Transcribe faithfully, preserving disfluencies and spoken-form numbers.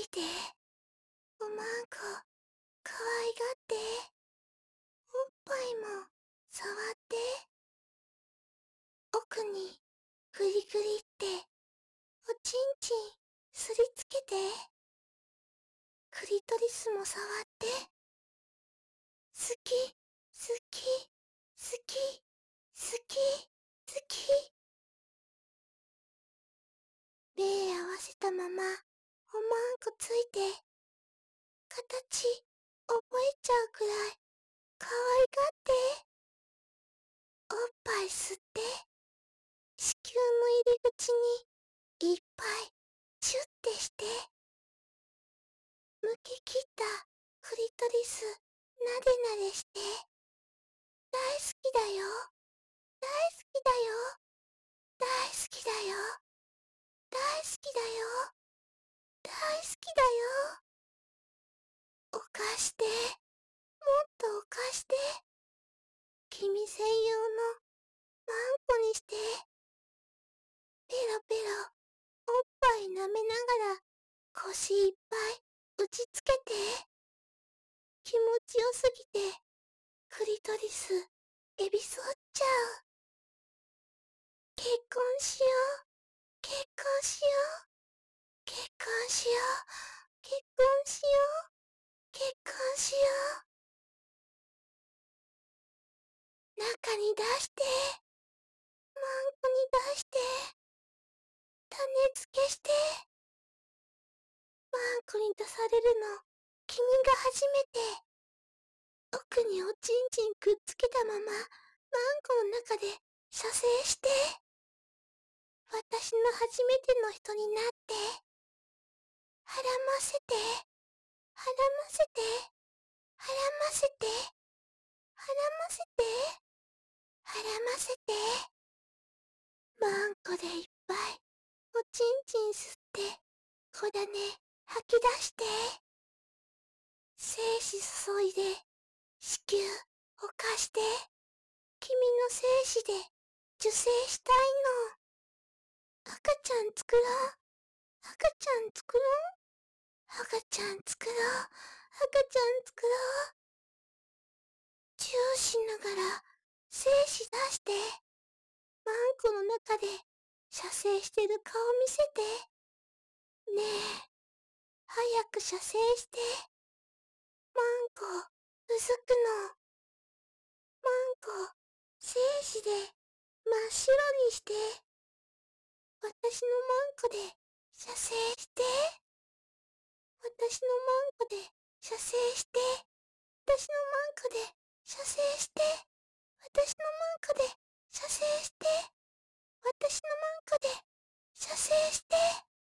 て。おまんこ、かわいがって。おっぱいも、触って。奥に、グリグリって、おちんちん、すりつけて。クリトリスも触って。好き、好き、好き、好き、好き。目合わせたまま、おまんこついて。形、覚えちゃうくらい、かわいがって。おっぱい吸って。子宮の入り口に、いっぱい、チュッてして。むき切ったクリトリス、なでなでして。大好きだよ。大好きだよ。大好きだよ。大好きだよ。大好きだよ。犯して。もっと犯して。君専用のマンコにして。ペロペロ、おっぱい舐めながら、腰いっぱい打ちつけて。気持ちよすぎて、クリトリス、エビ反っちゃう。結婚しよう。結婚しよう。結婚しよう。結婚しよう。結婚しよう。中に出して。マンコに出して。種付けして。マンコに出されるの、君が初めて。奥におちんちんくっつけたまま、マンコの中で射精して。私の初めての人になって。はらませて。はらませて。はらませて。はらませて。はらませて。マンコでいっぱい、おちんちん吸って、小種吐き出して。精子注いで、子宮、を貸して。君の精子で、受精したいの。赤ちゃん作ろう。赤ちゃん作ろう。赤ちゃん作ろう。赤ちゃん作ろう。チューしながら、精子出して。マンコの中で、射精してる顔見せて。ねえ、早く射精して。マンコ、うずくの。マンコ、精子で、真っ白にして。私のマンコで、射精して。私のマンコで、射精して。私のマンコで、射精して。私のマンコで、射精して。私のマンコで、射精して。